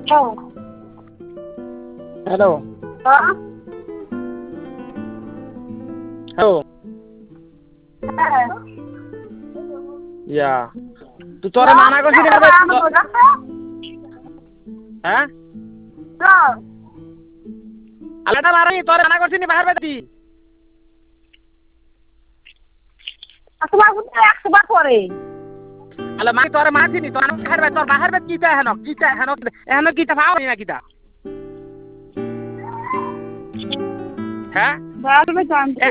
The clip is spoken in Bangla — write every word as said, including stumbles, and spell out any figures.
হ্যালো হ্যালো ইয়া তুই তোরে মানা করছিস হ্যাঁ আলাদা বাড়ি তোরে মানা করছিস বাহির বেদি তোমার বুঝতে একশো বার পরে আলা মা তোরে মাছিনি তোর বাহির বেদ তোর বাহির বেদ কিটা হেন কিটা হেন হেন কিটা পাও না কিটা হ্যাঁ বাহির বেদ জানতে